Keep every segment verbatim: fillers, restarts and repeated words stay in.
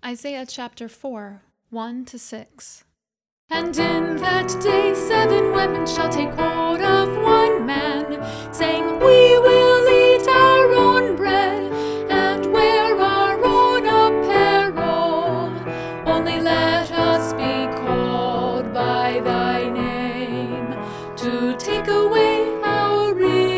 Isaiah chapter four, one to six. And in that day seven women shall take hold of one man, saying, We will eat our own bread and wear our own apparel. Only let us be called by thy name, to take away our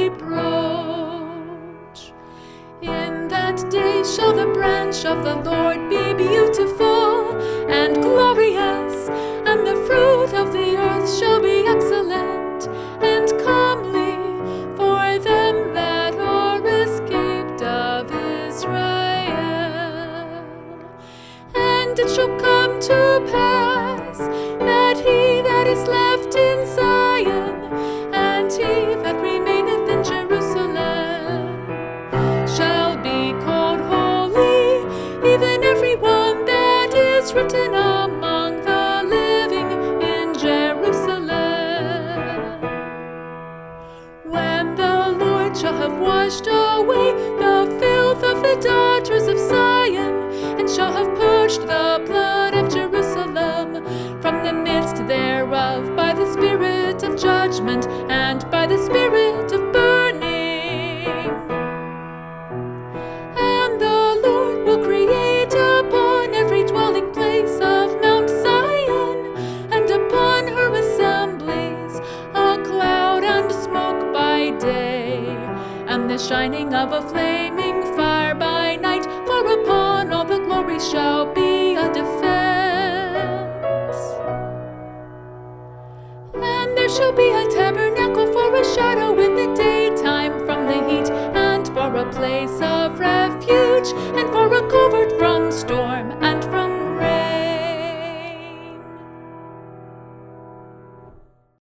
reproach. In that day shall the branch of the Lord be beautiful and glorious, and the fruit of the earth shall be excellent and comely for them that are escaped of Israel. And it shall come to pass that he that is left in Zion and he that remaineth in Jerusalem shall be called holy, even every one that is written among the living in Jerusalem. When the Lord shall have washed away the filth of the daughters of Zion, and shall have purged the blood of Jerusalem from the midst thereof by the spirit of judgment and by the spirit of burning. And the Lord will create upon every dwelling place of Mount Zion and upon her assemblies a cloud and smoke by day, and the shining of a flaming fire by night, for upon all the glory shall be a defense. And there shall be a tabernacle for a shadow in the daytime from the heat, and for a place of refuge, and for a covert from storm,